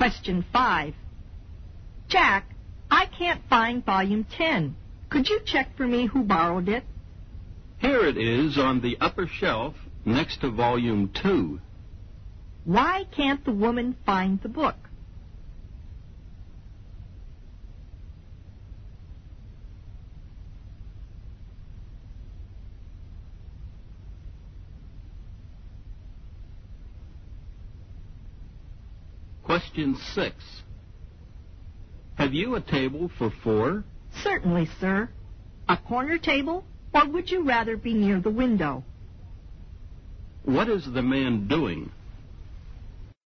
Question 5. Jack, I can't find volume 10. Could you check for me who borrowed it? Here it is on the upper shelf next to volume 2. Why can't the woman find the book? Question 6. Have you a table for 4? Certainly, sir. A corner table, or would you rather be near the window? What is the man doing?